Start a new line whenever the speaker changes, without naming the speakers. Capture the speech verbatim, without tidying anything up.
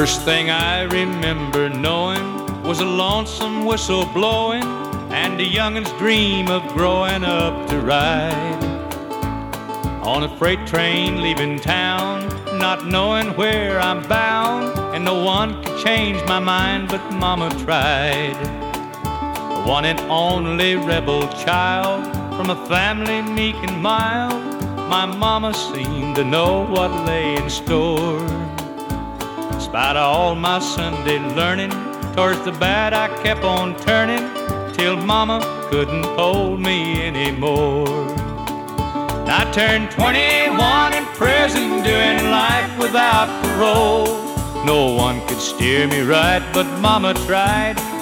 First thing I remember knowing was a lonesome whistle blowing and a youngin's dream of growing up to ride on a freight train leaving town, not knowing where I'm bound, and no one could change my mind but Mama tried. The one and only rebel child from a family meek and mild, my Mama seemed to know what lay in store. In spite of all my Sunday learning, towards the bad I kept on turning, till Mama couldn't hold me anymore. I turned twenty-one in prison, doing life without parole. No one could steer me right, but Mama tried.